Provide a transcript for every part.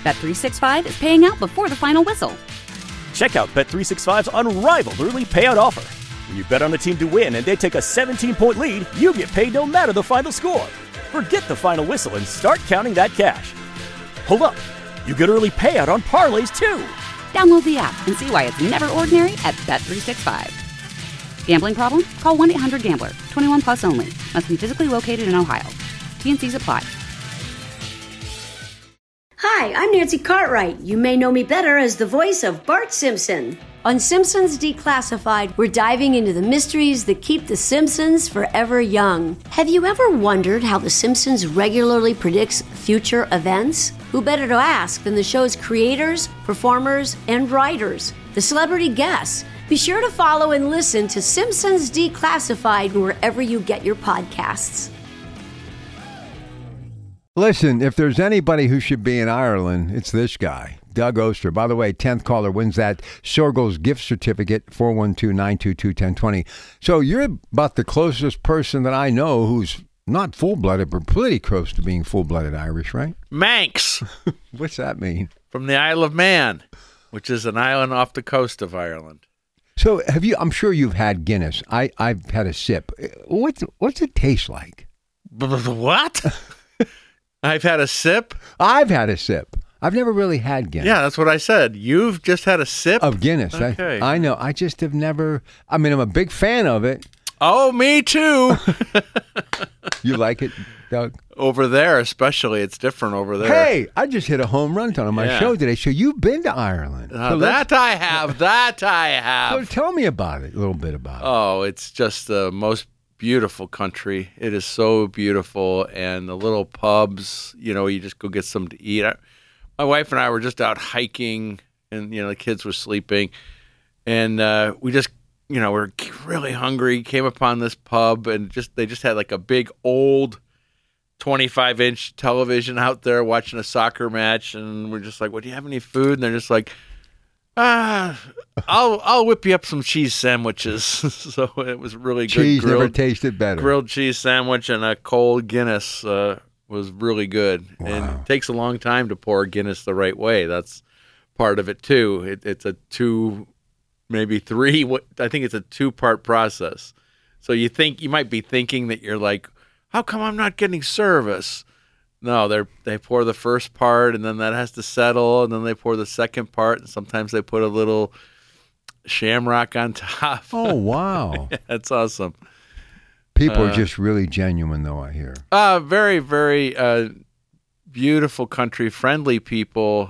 Bet365 is paying out before the final whistle. Check out Bet365's unrivaled early payout offer. When you bet on a team to win and they take a 17-point lead, you get paid no matter the final score. Forget the final whistle and start counting that cash. Hold up. You get early payout on parlays, too. Download the app and see why it's never ordinary at Bet365. Gambling problem? Call 1-800-GAMBLER. 21 plus only. Must be physically located in Ohio. T&Cs apply. Hi, I'm Nancy Cartwright. You may know me better as the voice of Bart Simpson. On Simpsons Declassified, we're diving into the mysteries that keep the Simpsons forever young. Have you ever wondered how The Simpsons regularly predicts future events? Who better to ask than the show's creators, performers, and writers, the celebrity guests? Be sure to follow and listen to Simpsons Declassified wherever you get your podcasts. Listen, if there's anybody who should be in Ireland, it's this guy, Doug Oster. By the way, 10th caller wins that Sorgel's gift certificate, 412-922-1020. So you're about the closest person that I know who's not full-blooded, but pretty close to being full-blooded Irish, right? Manx. What's that mean? From the Isle of Man, which is an island off the coast of Ireland. So have you? I'm sure you've had Guinness. I've had a sip. What's it taste like? What? I've had a sip? I've had a sip. I've never really had Guinness. Yeah, that's what I said. You've just had a sip? Of Guinness. Okay. I know. I just have never. I mean, I'm a big fan of it. Oh, me too. You like it, Doug? Over there, especially. It's different over there. Hey, I just hit a home run on my show today. So you've been to Ireland. So that I have. So tell me about it, a little bit about it. Oh, it's just the most beautiful country. It is so beautiful. And the little pubs, you just go get something to eat. My wife and I were just out hiking, and, the kids were sleeping. And we just, we're really hungry, came upon this pub, and they just had like a big old 25-inch television out there watching a soccer match. And we're just like, well, do you have any food? And they're just like, I'll whip you up some cheese sandwiches. So it was really good. Cheese never tasted better. Grilled cheese sandwich and a cold Guinness was really good. Wow. And it takes a long time to pour Guinness the right way. That's part of it too. It's a maybe three. I think it's a 2-part process. So you might be thinking that you're like, how come I'm not getting service? No, they pour the first part, and then that has to settle, and then they pour the second part, and sometimes they put a little shamrock on top. Oh, wow. That's awesome. People are just really genuine, though, I hear. Very, very beautiful country, friendly people.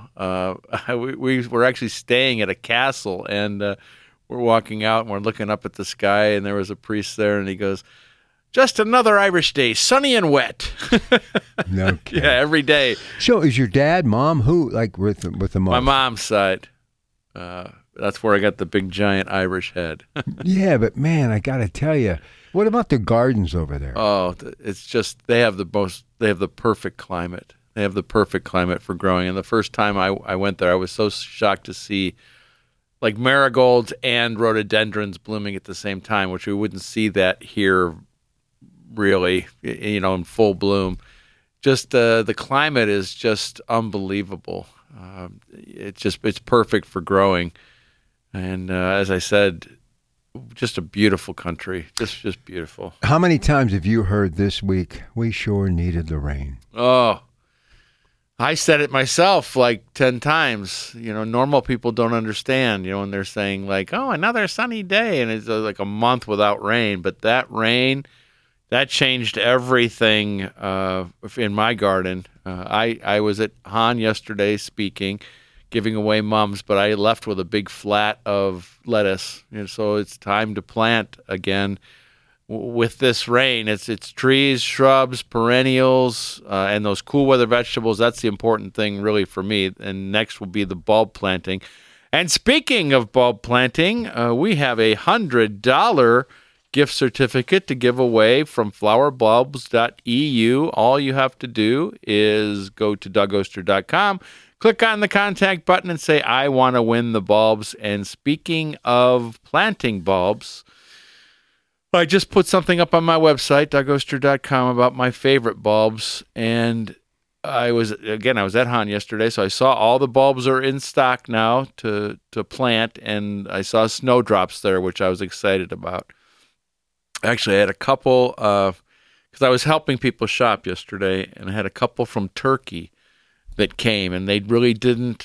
We were actually staying at a castle, and we're walking out, and we're looking up at the sky, and there was a priest there, and he goes, just another Irish day, sunny and wet. No kidding. Yeah, every day. So is your dad, mom, who, like with the mom? My mom's side. That's where I got the big, giant Irish head. Yeah, but man, I got to tell you, what about the gardens over there? Oh, it's just, they have the perfect climate. They have the perfect climate for growing. And the first time I went there, I was so shocked to see like marigolds and rhododendrons blooming at the same time, which we wouldn't see that here really, in full bloom. Just the climate is just unbelievable. It's perfect for growing. And as I said, just a beautiful country, just beautiful. How many times have you heard this week, we sure needed the rain? Oh, I said it myself like 10 times. Normal people don't understand, when they're saying like, oh, another sunny day, and it's like a month without rain. But that rain, that changed everything in my garden. I was at Han yesterday speaking, giving away mums, but I left with a big flat of lettuce. So it's time to plant again. With this rain, it's trees, shrubs, perennials, and those cool weather vegetables. That's the important thing really for me. And next will be the bulb planting. And speaking of bulb planting, we have a $100 gift certificate to give away from flowerbulbs.eu. All you have to do is go to DougOster.com, click on the contact button, and say, I want to win the bulbs. And speaking of planting bulbs, I just put something up on my website, DougOster.com, about my favorite bulbs. And I was at Hahn yesterday, so I saw all the bulbs are in stock now to plant, and I saw snowdrops there, which I was excited about. Actually, I had a couple because I was helping people shop yesterday, and I had a couple from Turkey that came, and they really didn't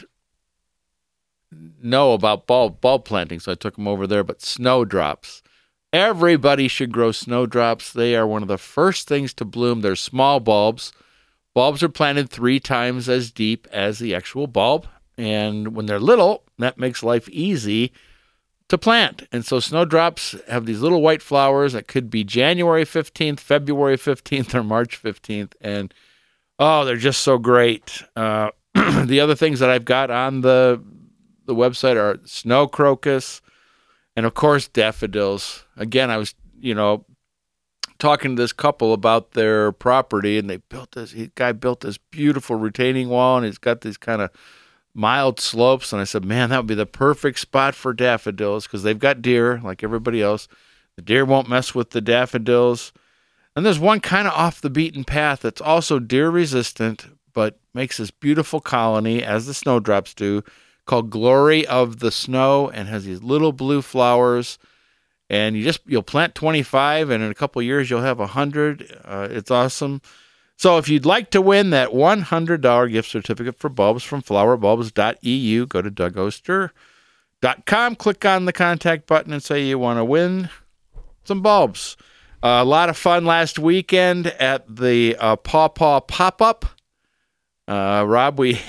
know about bulb planting, so I took them over there. But snowdrops, everybody should grow snowdrops. They are one of the first things to bloom. They're small bulbs. Bulbs are planted 3 times as deep as the actual bulb, and when they're little, that makes life easy to plant. And so snowdrops have these little white flowers that could be January 15th, February 15th, or March 15th, and they're just so great. The other things that I've got on the website are snow crocus and, of course, daffodils. Again, I was, talking to this couple about their property, and the guy built this beautiful retaining wall, and he's got these kind of mild slopes. And I said, man, that would be the perfect spot for daffodils because they've got deer like everybody else. The deer won't mess with the daffodils. And there's one kind of off the beaten path that's also deer resistant, but makes this beautiful colony, as the snowdrops do, called Glory of the Snow, and has these little blue flowers. And you'll plant 25, and in a couple of years you'll have 100. It's awesome. So if you'd like to win that $100 gift certificate for bulbs from flowerbulbs.eu, go to DougOster.com, click on the contact button, and say you want to win some bulbs. A lot of fun last weekend at the Paw Paw Pop-Up. Rob, we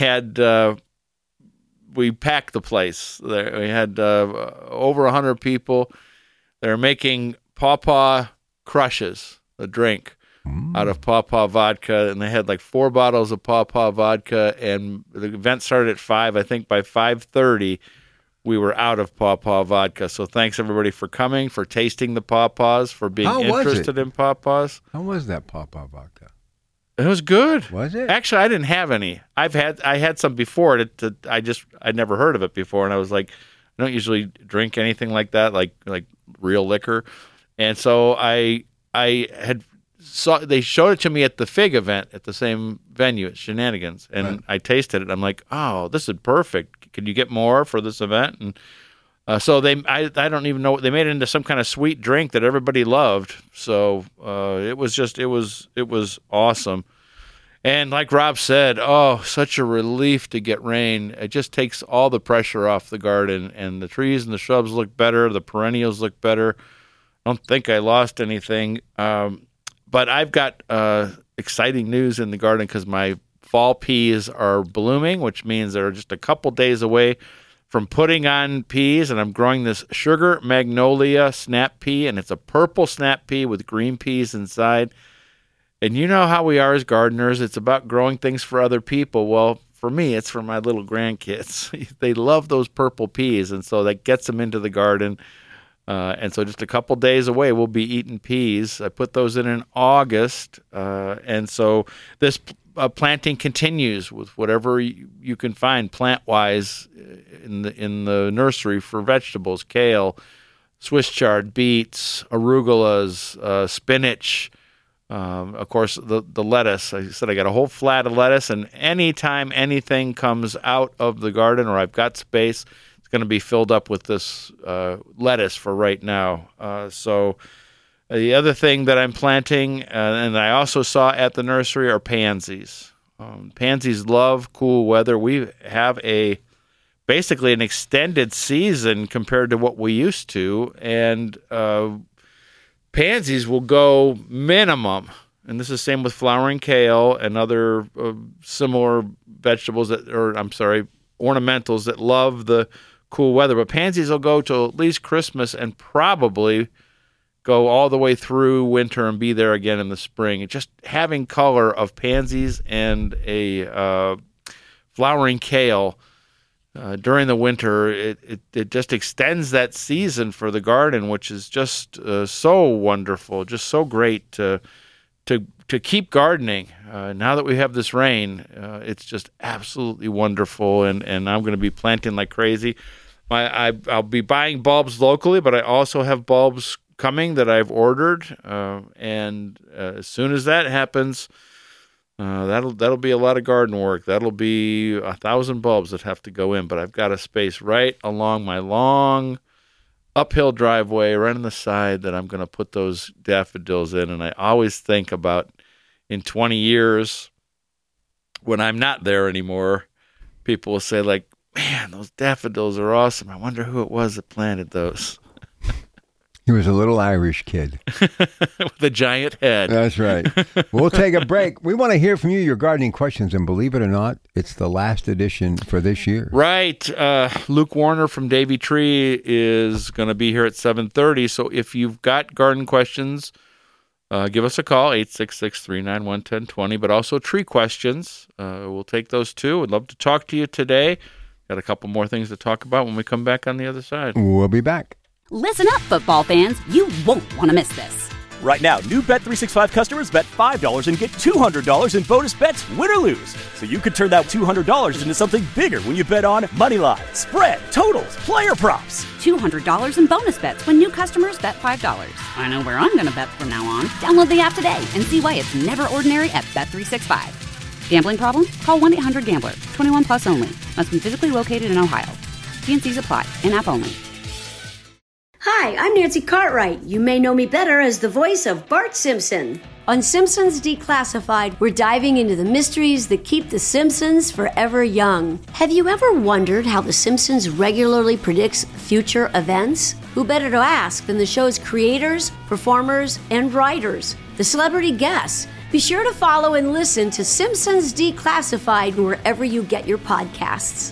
packed the place. We had over 100 people. They're making Paw Crushes, a drink, out of Paw vodka, and they had like 4 bottles of Paw vodka, and the event started at 5. I think by 5:30, we were out of Paw vodka. So thanks, everybody, for coming, for tasting the Paws, for being interested in Paws. How was that Paw vodka? It was good. Was it? Actually, I didn't have any. I had some before. I'd never heard of it before, and I was like, I don't usually drink anything like that, like real liquor. And so they showed it to me at the FIG event at the same venue at Shenanigans, and right. I tasted it. I'm like, oh, this is perfect. Can you get more for this event? And so I don't even know, they made it into some kind of sweet drink that everybody loved. So it was awesome. And like Rob said, such a relief to get rain. It just takes all the pressure off the garden, and the trees and the shrubs look better. The perennials look better. I don't think I lost anything. But I've got exciting news in the garden because my fall peas are blooming, which means they're just a couple days away from putting on peas. And I'm growing this sugar magnolia snap pea, and it's a purple snap pea with green peas inside. And you know how we are as gardeners. It's about growing things for other people. Well, for me, it's for my little grandkids. They love those purple peas, and so that gets them into the garden. And so just a couple days away, we'll be eating peas. I put those in August. And so this planting continues with whatever you can find plant-wise in the nursery for vegetables, kale, Swiss chard, beets, arugulas, spinach, of course, the lettuce. I said I got a whole flat of lettuce, and anytime anything comes out of the garden or I've got space, it's going to be filled up with this lettuce for right now. So the other thing that I'm planting, and I also saw at the nursery, are pansies. Pansies love cool weather. We have basically an extended season compared to what we used to, and pansies will go minimum, and this is the same with flowering kale and other similar vegetables ornamentals that love the cool weather. But pansies will go till at least Christmas and probably go all the way through winter and be there again in the spring. And just having color of pansies and a flowering kale during the winter, it just extends that season for the garden, which is just so wonderful, just so great to keep gardening. Now that we have this rain, it's just absolutely wonderful, and I'm going to be planting like crazy. I'll be buying bulbs locally, but I also have bulbs coming that I've ordered, and as soon as that happens, That'll be a lot of garden work. That'll be 1,000 bulbs that have to go in. But I've got a space right along my long uphill driveway, right on the side, that I'm going to put those daffodils in. And I always think about in 20 years, when I'm not there anymore, people will say, like, man, those daffodils are awesome. I wonder who it was that planted those. He was a little Irish kid. With a giant head. That's right. We'll take a break. We want to hear from you, your gardening questions. And believe it or not, it's the last edition for this year. Right. Luke Warner from Davy Tree is going to be here at 7:30. So if you've got garden questions, give us a call, 866-391-1020. But also tree questions. We'll take those too. We'd love to talk to you today. Got a couple more things to talk about when we come back on the other side. We'll be back. Listen up, football fans. You won't want to miss this. Right now, new Bet365 customers bet $5 and get $200 in bonus bets, win or lose. So you could turn that $200 into something bigger when you bet on moneyline, spread, totals, player props. $200 in bonus bets when new customers bet $5. I know where I'm going to bet from now on. Download the app today and see why it's never ordinary at Bet365. Gambling problem? Call 1-800-GAMBLER. 21 plus only. Must be physically located in Ohio. T&Cs apply. In-app only. Hi, I'm Nancy Cartwright. You may know me better as the voice of Bart Simpson. On Simpsons Declassified, we're diving into the mysteries that keep The Simpsons forever young. Have you ever wondered how The Simpsons regularly predicts future events? Who better to ask than the show's creators, performers, and writers, the celebrity guests? Be sure to follow and listen to Simpsons Declassified wherever you get your podcasts.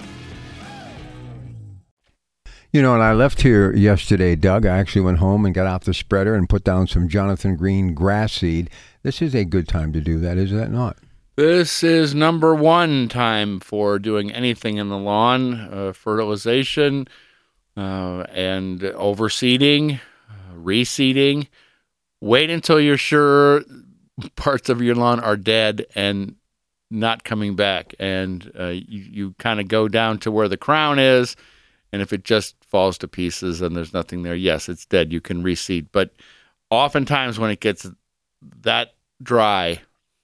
You know, and I left here yesterday, Doug. I actually went home and got out the spreader and put down some Jonathan Green grass seed. This is a good time to do that, is that not? This is number one time for doing anything in the lawn, fertilization and overseeding, reseeding. Wait until you're sure parts of your lawn are dead and not coming back. And you kind of go down to where the crown is. And if it just falls to pieces and there's nothing there, yes, it's dead. You can reseed. But oftentimes when it gets that dry,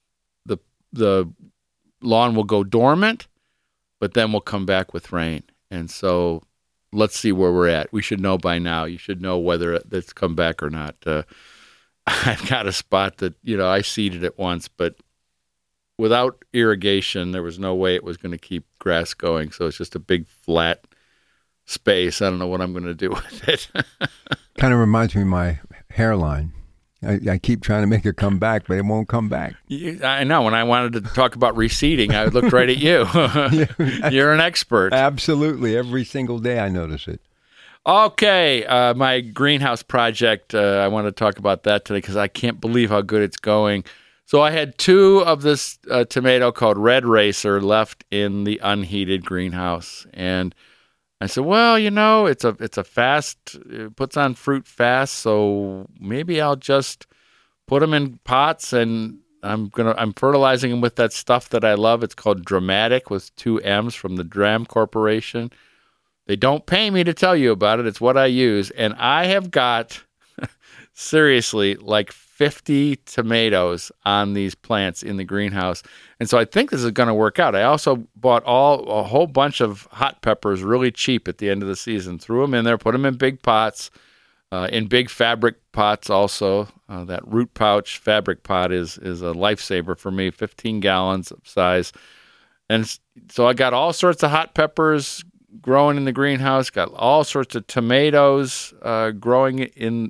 the lawn will go dormant, but then we'll come back with rain. And so let's see where we're at. We should know by now. You should know whether it's come back or not. I've got a spot that, I seeded it once, but without irrigation, there was no way it was going to keep grass going. So it's just a big flat space. I don't know what I'm going to do with it. Kind of reminds me of my hairline. I keep trying to make it come back, but it won't come back. I know. When I wanted to talk about reseeding, I looked right at you. You're an expert. Absolutely. Every single day I notice it. Okay. My greenhouse project, I want to talk about that today because I can't believe how good it's going. So I had two of this tomato called Red Racer left in the unheated greenhouse. And I said, well, it's a fast, it puts on fruit fast, so maybe I'll just put them in pots and I'm fertilizing them with that stuff that I love. It's called Dramatic with 2 M's from the Dram Corporation. They don't pay me to tell you about it. It's what I use. And I have got, seriously, like 50 tomatoes on these plants in the greenhouse. And so I think this is going to work out. I also bought a whole bunch of hot peppers really cheap at the end of the season. Threw them in there, put them in big pots, in big fabric pots also. That root pouch fabric pot is a lifesaver for me, 15 gallons of size. And so I got all sorts of hot peppers growing in the greenhouse, got all sorts of tomatoes growing in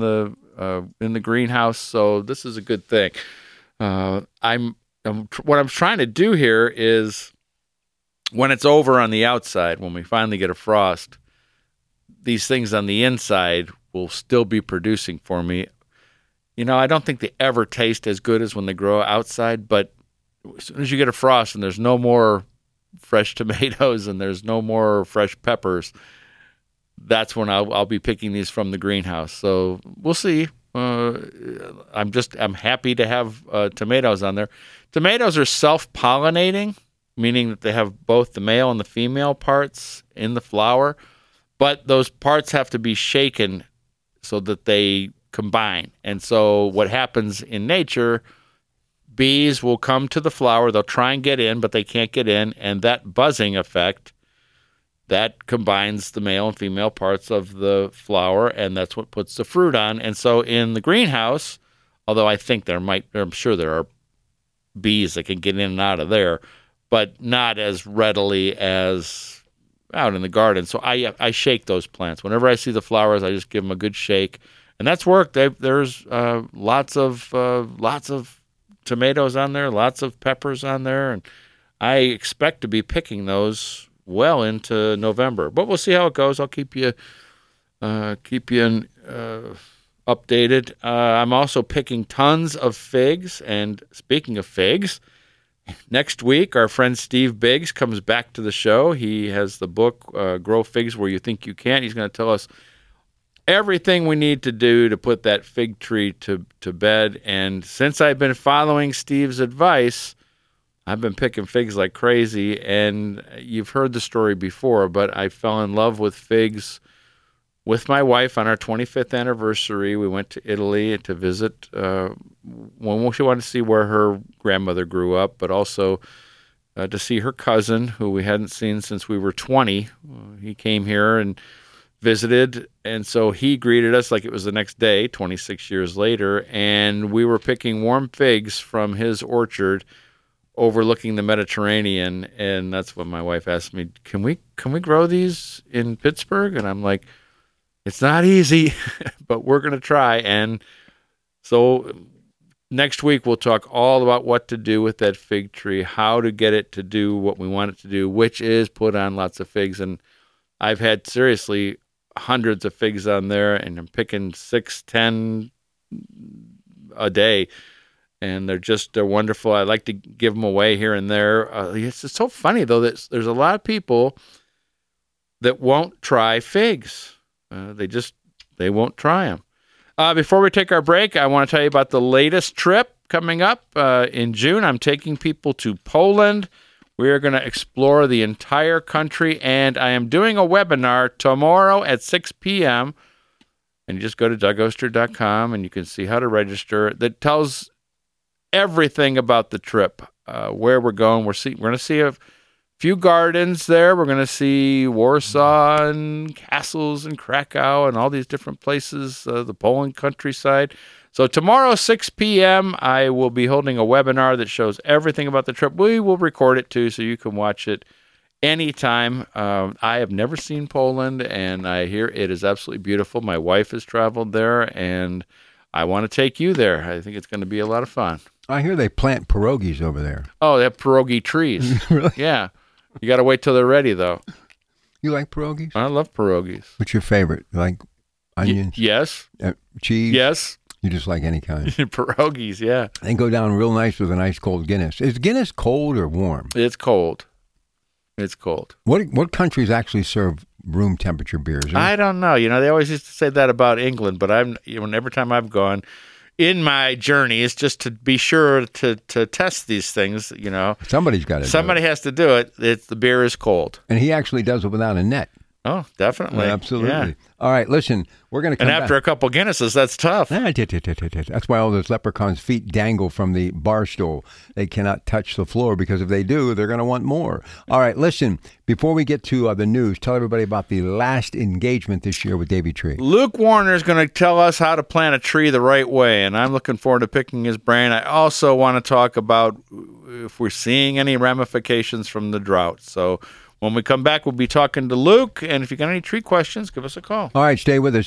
the greenhouse. So this is a good thing. What I'm trying to do here is when it's over on the outside, when we finally get a frost, these things on the inside will still be producing for me. I don't think they ever taste as good as when they grow outside, but as soon as you get a frost and there's no more fresh tomatoes and there's no more fresh peppers, that's when I'll be picking these from the greenhouse. So we'll see. I'm happy to have tomatoes on there. Tomatoes are self-pollinating, meaning that they have both the male and the female parts in the flower, but those parts have to be shaken so that they combine. And so what happens in nature, bees will come to the flower. They'll try and get in, but they can't get in. And that buzzing effect, that combines the male and female parts of the flower, and that's what puts the fruit on. And so in the greenhouse, although I think I'm sure there are bees that can get in and out of there, but not as readily as out in the garden. So I shake those plants. Whenever I see the flowers, I just give them a good shake. And that's worked. There's lots of tomatoes on there, lots of peppers on there, and I expect to be picking those well into November. But we'll see how it goes. I'll keep you updated. I'm also picking tons of figs. And speaking of figs, next week our friend Steve Biggs comes back to the show. He has the book Grow Figs Where You Think You Can't. He's going to tell us everything we need to do to put that fig tree to bed. And since I've been following Steve's advice, I've been picking figs like crazy. And you've heard the story before, but I fell in love with figs with my wife on our 25th anniversary. We went to Italy to visit when she wanted to see where her grandmother grew up, but also to see her cousin, who we hadn't seen since we were 20. He came here and visited, and so he greeted us like it was the next day, 26 years later, and we were picking warm figs from his orchard overlooking the Mediterranean. And that's when my wife asked me, can we grow these in Pittsburgh? And I'm like, it's not easy, but we're going to try. And so next week we'll talk all about what to do with that fig tree, how to get it to do what we want it to do, which is put on lots of figs. And I've had seriously hundreds of figs on there, and I'm picking 6-10 a day, and they're wonderful. I like to give them away here and there. It's so funny though that there's a lot of people that won't try figs. They won't try them. Before we take our break, I want to tell you about the latest trip coming up in June. I'm taking people to Poland. We are going to explore the entire country, and I am doing a webinar tomorrow at 6 p.m. And you just go to DougOster.com, and you can see how to register. That tells everything about the trip, where we're going. We're going to see a few gardens there. We're going to see Warsaw and castles and Krakow and all these different places, the Poland countryside. So tomorrow, 6 p.m., I will be holding a webinar that shows everything about the trip. We will record it, too, so you can watch it anytime. I have never seen Poland, and I hear it is absolutely beautiful. My wife has traveled there, and I want to take you there. I think it's going to be a lot of fun. I hear they plant pierogies over there. Oh, they have pierogi trees. Really? Yeah. You got to wait till they're ready, though. You like pierogies? I love pierogies. What's your favorite? You like onions? Yes. Cheese? Yes. You just like any kind. Pierogies, yeah. They go down real nice with a nice cold Guinness. Is Guinness cold or warm? It's cold. It's cold. What countries actually serve room temperature beers? I don't know. They always used to say that about England, but every time I've gone in my journeys, just to be sure to test these things, Somebody's got to do it. Somebody has to do it. The beer is cold. And he actually does it without a net. Oh, definitely. Absolutely. Yeah. All right, listen, we're going to come back. And after a couple Guinnesses, that's tough. That's why all those leprechauns' feet dangle from the bar stool. They cannot touch the floor, because if they do, they're going to want more. All right, listen, before we get to the news, tell everybody about the last engagement this year with Davey Tree. Luke Warner is going to tell us how to plant a tree the right way, and I'm looking forward to picking his brain. I also want to talk about if we're seeing any ramifications from the drought. So when we come back, we'll be talking to Luke, and if you got any tree questions, give us a call. All right, stay with us,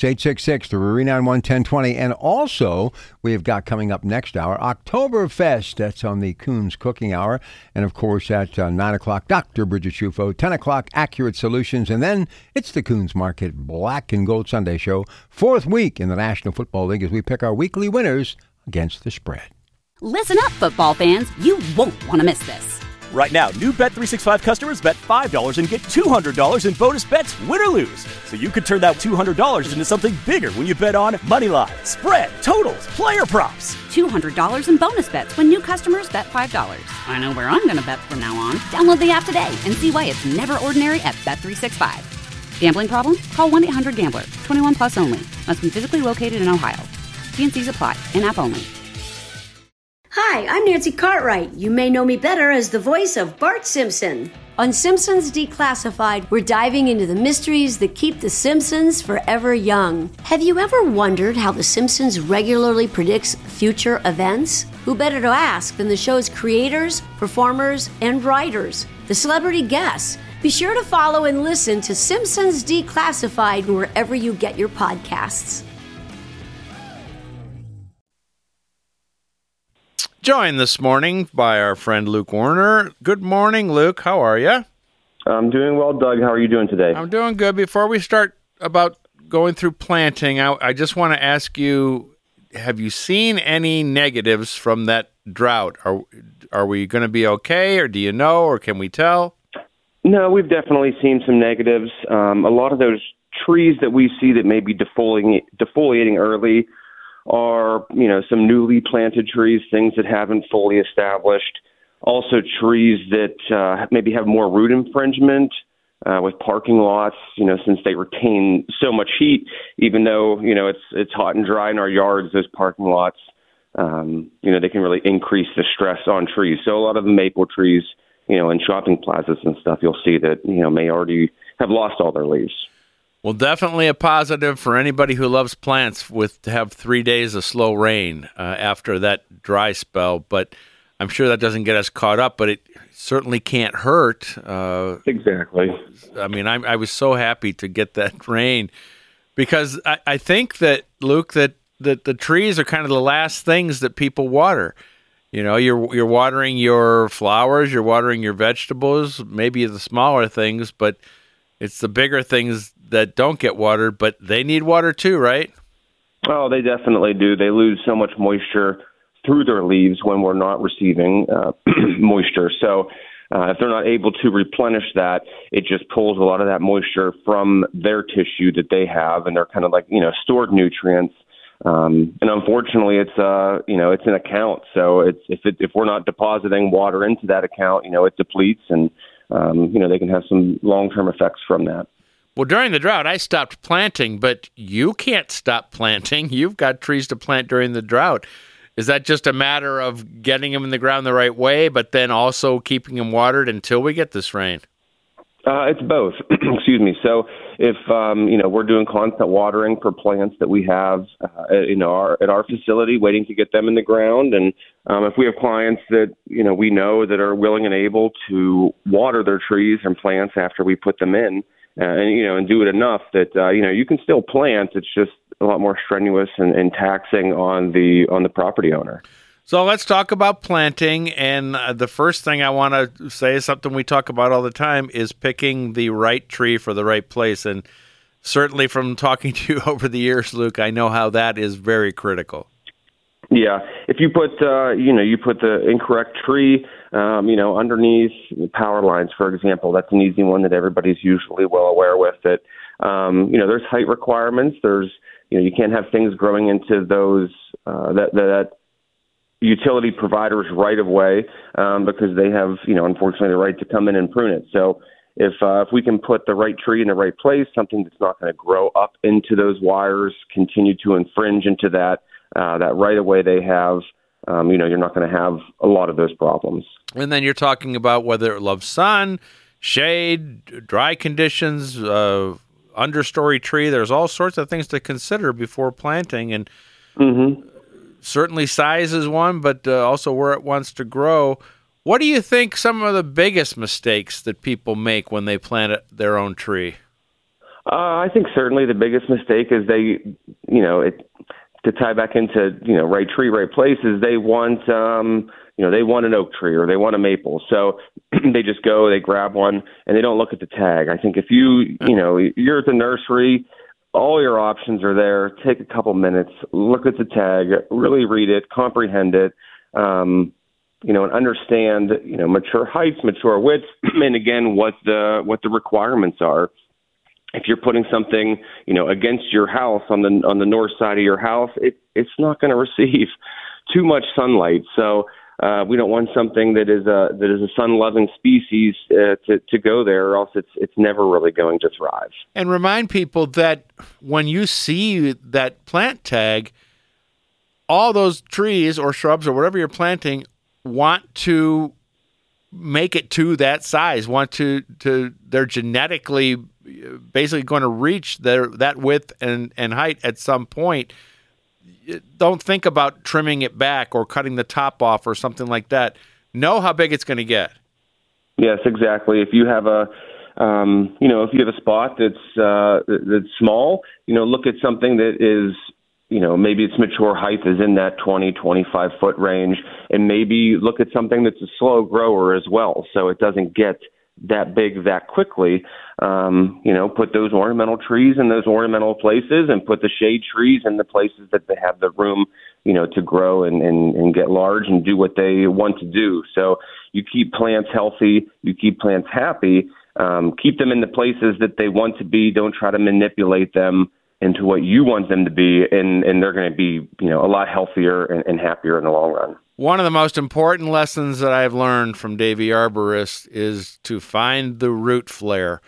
866-391-1020. And also, we have got coming up next hour, Oktoberfest. That's on the Coons Cooking Hour. And, of course, at 9 o'clock, Dr. Bridget Shufo, 10 o'clock, Accurate Solutions. And then it's the Coons Market Black and Gold Sunday Show, 4th week in the National Football League as we pick our weekly winners against the spread. Listen up, football fans. You won't want to miss this. Right now, new Bet365 customers bet $5 and get $200 in bonus bets, win or lose. So you could turn that $200 into something bigger when you bet on money line, spread, totals, player props. $200 in bonus bets when new customers bet $5. I know where I'm going to bet from now on. Download the app today and see why it's never ordinary at Bet365. Gambling problem? Call 1-800-GAMBLER. 21 plus only. Must be physically located in Ohio. T&Cs apply. In-app only. Hi, I'm Nancy Cartwright. You may know me better as the voice of Bart Simpson. On Simpsons Declassified, we're diving into the mysteries that keep the Simpsons forever young. Have you ever wondered how the Simpsons regularly predicts future events? Who better to ask than the show's creators, performers, and writers, the celebrity guests? Be sure to follow and listen to Simpsons Declassified wherever you get your podcasts. Joined this morning by our friend Luke Warner. Good morning, Luke. How are you? I'm doing well, Doug. How are you doing today? I'm doing good. Before we start about going through planting, I just want to ask you, have you seen any negatives from that drought? Are we going to be okay, or do you know, or can we tell? No, we've definitely seen some negatives. A lot of those trees that we see that may be defoliating early are, some newly planted trees, things that haven't fully established. Also trees that maybe have more root infringement with parking lots, since they retain so much heat, even though, it's hot and dry in our yards, those parking lots, they can really increase the stress on trees. So a lot of the maple trees, in shopping plazas and stuff, you'll see that, may already have lost all their leaves. Well, definitely a positive for anybody who loves plants to have 3 days of slow rain after that dry spell. But I'm sure that doesn't get us caught up, but it certainly can't hurt. Exactly. I mean, I was so happy to get that rain because I think that, Luke, that the trees are kind of the last things that people water. You're watering your flowers, you're watering your vegetables, maybe the smaller things, but it's the bigger things that don't get watered, but they need water too, right? Oh, they definitely do. They lose so much moisture through their leaves when we're not receiving moisture. So if they're not able to replenish that, it just pulls a lot of that moisture from their tissue that they have, and they're kind of like, stored nutrients. And unfortunately, it's an account. So if we're not depositing water into that account, it depletes, and they can have some long-term effects from that. Well, during the drought, I stopped planting, but you can't stop planting. You've got trees to plant during the drought. Is that just a matter of getting them in the ground the right way, but then also keeping them watered until we get this rain? It's both. Excuse me. So if, we're doing constant watering for plants that we have, at our facility, waiting to get them in the ground. And if we have clients that, we know that are willing and able to water their trees and plants after we put them in, and do it enough that, you can still plant. It's just a lot more strenuous and taxing on the property owner. So let's talk about planting. And the first thing I want to say is something we talk about all the time is picking the right tree for the right place. And certainly from talking to you over the years, Luke, I know how that is very critical. Yeah. If you put, you put the incorrect tree, underneath the power lines, for example, that's an easy one that everybody's usually well aware with. That, there's height requirements. There's, you can't have things growing into those, that utility providers right of way, because they have, unfortunately the right to come in and prune it. So if we can put the right tree in the right place, something that's not going to grow up into those wires, continue to infringe into that right of way they have, you're not going to have a lot of those problems. And then you're talking about whether it loves sun, shade, dry conditions, understory tree. There's all sorts of things to consider before planting. And certainly size is one, but also where it wants to grow. What do you think some of the biggest mistakes that people make when they plant their own tree? I think certainly the biggest mistake is to tie back into, right tree, right place, is they want, they want an oak tree or they want a maple. So they just go, they grab one, and they don't look at the tag. I think if you're at the nursery, all your options are there. Take a couple minutes, look at the tag, really read it, comprehend it, and understand, mature heights, mature widths, and again, what the requirements are. If you're putting something, against your house on the north side of your house, it's not going to receive too much sunlight. So we don't want something that is a sun-loving species to go there, or else it's never really going to thrive. And remind people that when you see that plant tag, all those trees or shrubs or whatever you're planting want to make it to that size, they're genetically basically going to reach that width and height at some point. Don't think about trimming it back or cutting the top off or something like that. Know how big it's going to get. Yes, exactly. If you have a if you have a spot that's small, look at something that is, maybe its mature height is in that 20, 25 foot range, and maybe look at something that's a slow grower as well, so it doesn't get that big that quickly. Put those ornamental trees in those ornamental places and put the shade trees in the places that they have the room, to grow and get large and do what they want to do. So you keep plants healthy, you keep plants happy, keep them in the places that they want to be. Don't try to manipulate them into what you want them to be, and they're going to be, a lot healthier and happier in the long run. One of the most important lessons that I've learned from Davey Arborist is to find the root flare.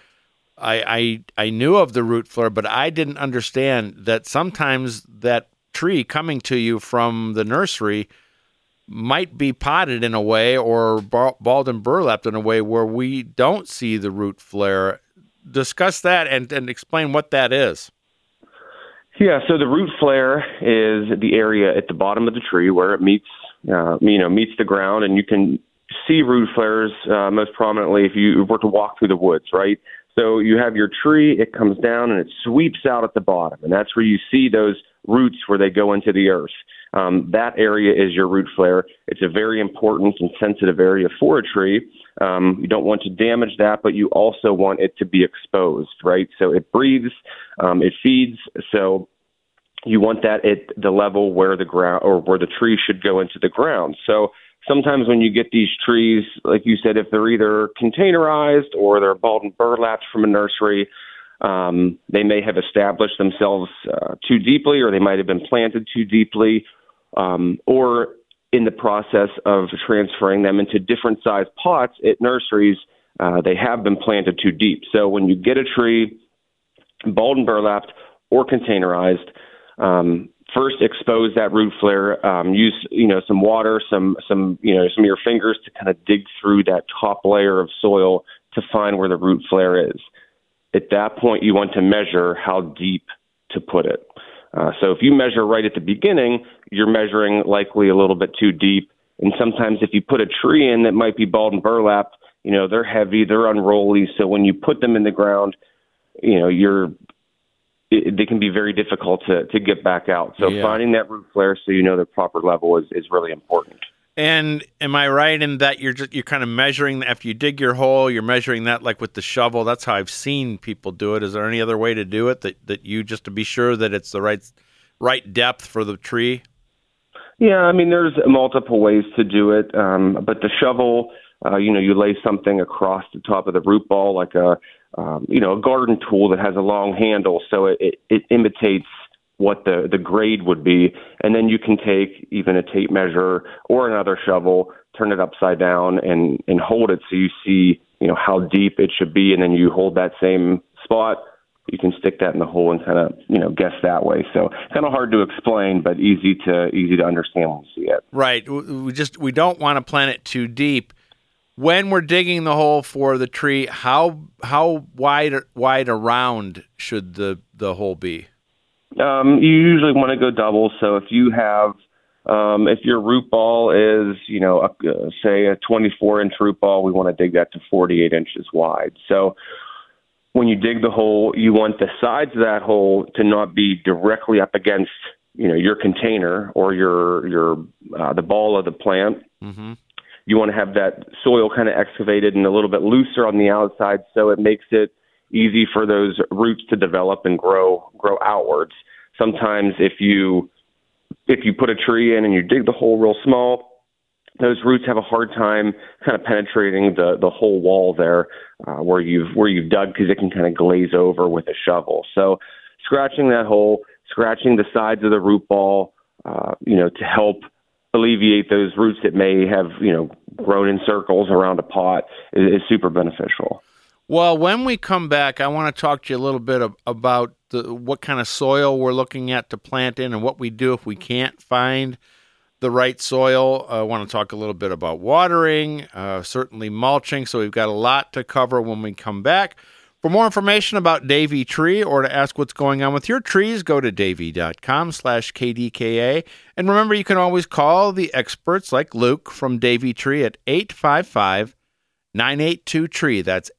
I knew of the root flare, but I didn't understand that sometimes that tree coming to you from the nursery might be potted in a way or balled and burlapped in a way where we don't see the root flare. Discuss that and explain what that is. Yeah, so the root flare is the area at the bottom of the tree where it meets the ground, and you can see root flares most prominently if you were to walk through the woods, right? So you have your tree, it comes down and it sweeps out at the bottom, and that's where you see those roots where they go into the earth. That area is your root flare. It's a very important and sensitive area for a tree. You don't want to damage that, but you also want it to be exposed, right? So it breathes, it feeds, so you want that at the level where the ground or where the tree should go into the ground. So sometimes when you get these trees, like you said, if they're either containerized or they're balled and burlapped from a nursery, they may have established themselves too deeply, or they might have been planted too deeply, or in the process of transferring them into different size pots at nurseries, they have been planted too deep. So when you get a tree balled and burlapped or containerized, first expose that root flare, use, some water, some of your fingers to kind of dig through that top layer of soil to find where the root flare is. At that point, you want to measure how deep to put it. So if you measure right at the beginning, you're measuring likely a little bit too deep. And sometimes if you put a tree in that might be balled and burlapped, they're heavy, they're unruly. So when you put them in the ground, they can be very difficult to get back out. So finding that root flare so the proper level is really important. And am I right in that you're kind of measuring after you dig your hole, you're measuring that like with the shovel? That's how I've seen people do it. Is there any other way to do it that you just to be sure that it's the right depth for the tree? Yeah, I mean, there's multiple ways to do it, but the shovel, you lay something across the top of the root ball like a garden tool that has a long handle, so it imitates what the grade would be, and then you can take even a tape measure or another shovel, turn it upside down, and hold it so you see how deep it should be, and then you hold that same spot. You can stick that in the hole and kind of guess that way. So kind of hard to explain, but easy to understand when you see it. Right. We don't want to plant it too deep. When we're digging the hole for the tree, how wide around should the hole be? You usually want to go double. So if you have, if your root ball is, say a 24-inch root ball, we want to dig that to 48 inches wide. So when you dig the hole, you want the sides of that hole to not be directly up against, your container or the ball of the plant. Mm-hmm. You want to have that soil kind of excavated and a little bit looser on the outside, so it makes it easy for those roots to develop and grow outwards. Sometimes if you put a tree in and you dig the hole real small, those roots have a hard time kind of penetrating the whole wall there where you've dug, because it can kind of glaze over with a shovel. So scratching that hole, scratching the sides of the root ball, to help alleviate those roots that may have, grown in circles around a pot is super beneficial. Well, when we come back, I want to talk to you a little bit about what kind of soil we're looking at to plant in and what we do if we can't find the right soil. I want to talk a little bit about watering, certainly mulching. So we've got a lot to cover when we come back. For more information about Davey Tree or to ask what's going on with your trees, go to davey.com/KDKA. And remember, you can always call the experts like Luke from Davey Tree at 855-982-TREE. That's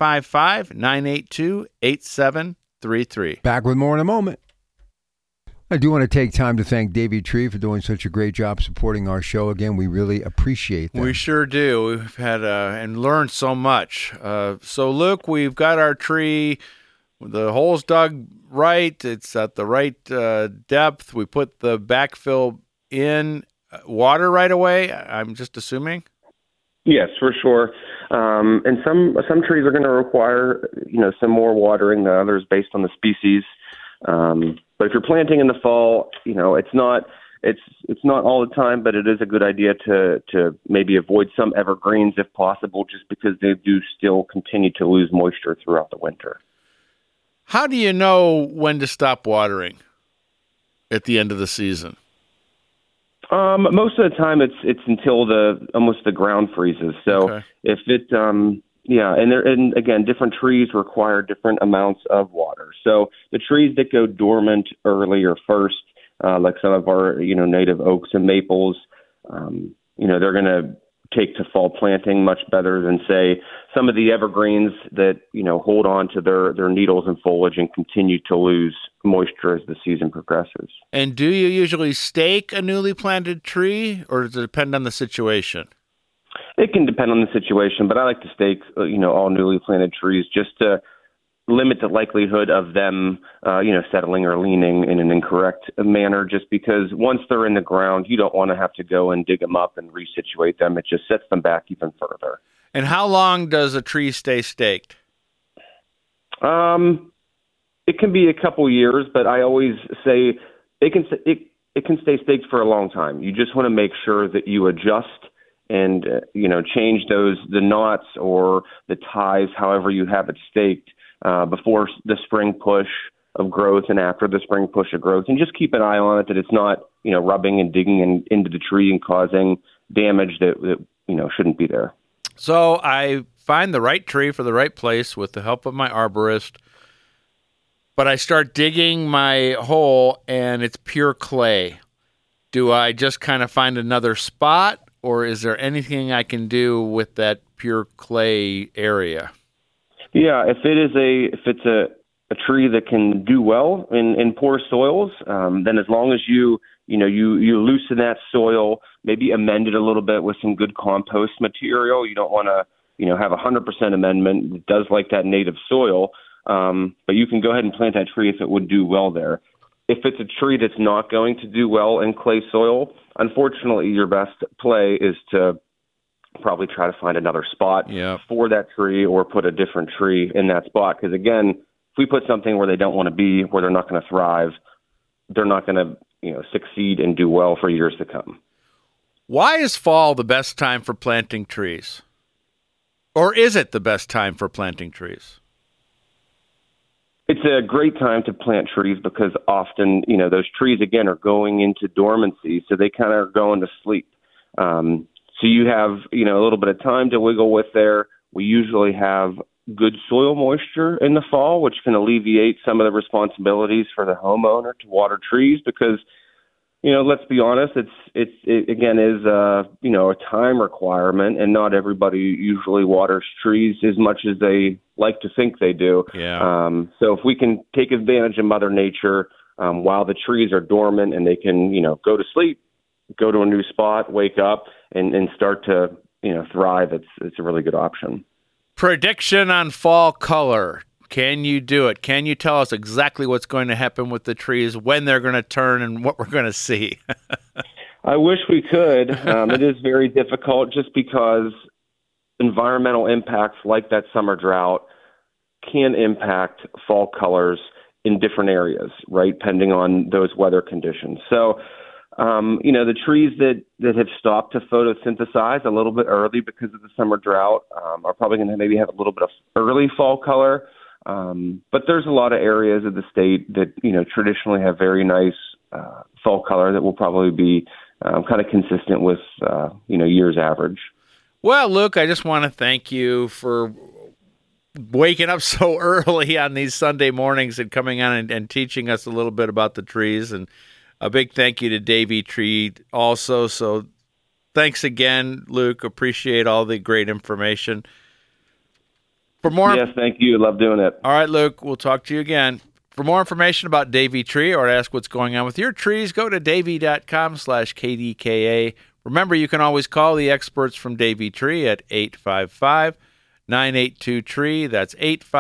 855-982-8733. Back with more in a moment. I do want to take time to thank Davey Tree for doing such a great job supporting our show. Again, we really appreciate that. We sure do. We've had and learned so much. So, Luke, we've got our tree. The hole's dug right. It's at the right depth. We put the backfill in. Water right away, I'm just assuming? Yes, for sure. And some trees are going to require, some more watering than others based on the species. But if you're planting in the fall, it's not all the time, but it is a good idea to maybe avoid some evergreens if possible, just because they do still continue to lose moisture throughout the winter. How do you know when to stop watering at the end of the season? Most of the time it's until almost the ground freezes. So okay. If it, and again, different trees require different amounts of water. So the trees that go dormant early or first, like some of our, native oaks and maples, they're going to take to fall planting much better than, say, some of the evergreens that, hold on to their needles and foliage and continue to lose moisture as the season progresses. And do you usually stake a newly planted tree, or does it depend on the situation? It can depend on the situation, but I like to stake, all newly planted trees just to limit the likelihood of them, settling or leaning in an incorrect manner, just because once they're in the ground, you don't want to have to go and dig them up and resituate them. It just sets them back even further. And how long does a tree stay staked? It can be a couple years, but I always say it can stay staked for a long time. You just want to make sure that you adjust and, change the knots or the ties, however you have it staked, before the spring push of growth and after the spring push of growth. And just keep an eye on it that it's not, rubbing and digging into the tree and causing damage that shouldn't be there. So I find the right tree for the right place with the help of my arborist, but I start digging my hole and it's pure clay. Do I just kind of find another spot, or is there anything I can do with that pure clay area? Yeah, if it's a tree that can do well in poor soils, then as long as you loosen that soil, maybe amend it a little bit with some good compost material. You don't want to have 100% amendment. It does like that native soil, but you can go ahead and plant that tree if it would do well there. If it's a tree that's not going to do well in clay soil, unfortunately, your best play is to probably try to find another spot for that tree or put a different tree in that spot. Because, again, if we put something where they don't want to be, where they're not going to thrive, they're not going to succeed and do well for years to come. Why is fall the best time for planting trees? Or is it the best time for planting trees? It's a great time to plant trees because often, those trees, again, are going into dormancy, so they kind of are going to sleep. So you have, a little bit of time to wiggle with there. We usually have good soil moisture in the fall, which can alleviate some of the responsibilities for the homeowner to water trees because, let's be honest, it again is, a time requirement, and not everybody usually waters trees as much as they like to think they do. Yeah. So if we can take advantage of Mother Nature while the trees are dormant and they can, go to sleep, go to a new spot, wake up, and start to, thrive, it's a really good option. Prediction on fall color. Can you do it? Can you tell us exactly what's going to happen with the trees, when they're going to turn, and what we're going to see? I wish we could. It is very difficult just because environmental impacts like that summer drought can impact fall colors in different areas, right, depending on those weather conditions. So, the trees that have stopped to photosynthesize a little bit early because of the summer drought are probably going to maybe have a little bit of early fall color. But there's a lot of areas of the state that, traditionally have very nice fall color that will probably be kind of consistent with, year's average. Well, Luke, I just want to thank you for waking up so early on these Sunday mornings and coming on and teaching us a little bit about the trees. And a big thank you to Davey Tree also. So thanks again, Luke. Appreciate all the great information. For more, yes, thank you. Love doing it. All right, Luke, we'll talk to you again. For more information about Davey Tree or to ask what's going on with your trees, go to davey.com/KDKA. Remember, you can always call the experts from Davey Tree at 855-982-TREE. That's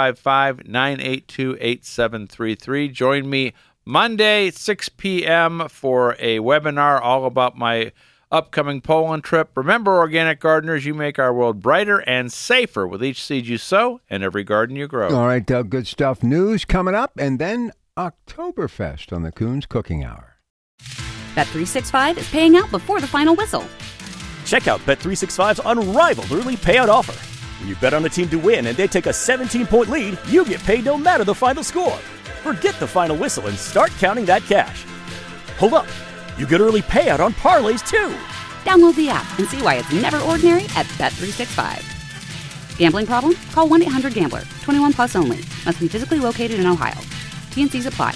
855-982-8733. Join me Monday, 6 p.m. for a webinar all about my upcoming Poland trip. Remember, organic gardeners, you make our world brighter and safer with each seed you sow and every garden you grow. All right, Doug, good stuff. News coming up, and then Oktoberfest on the Coons Cooking Hour. Bet365 is paying out before the final whistle. Check out Bet365's unrivaled early payout offer. When you bet on a team to win and they take a 17-point lead, you get paid no matter the final score. Forget the final whistle and start counting that cash. Hold up. You get early payout on parlays, too. Download the app and see why it's never ordinary at Bet365. Gambling problem? Call 1-800-GAMBLER. 21 plus only. Must be physically located in Ohio. T&Cs apply.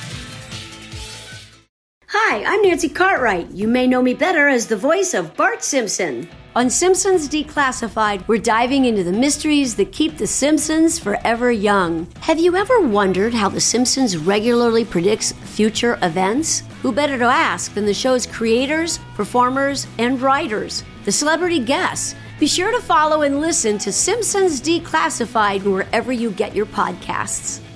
Hi, I'm Nancy Cartwright. You may know me better as the voice of Bart Simpson. On Simpsons Declassified, we're diving into the mysteries that keep the Simpsons forever young. Have you ever wondered how the Simpsons regularly predicts future events? Who better to ask than the show's creators, performers, and writers, the celebrity guests? Be sure to follow and listen to Simpsons Declassified wherever you get your podcasts.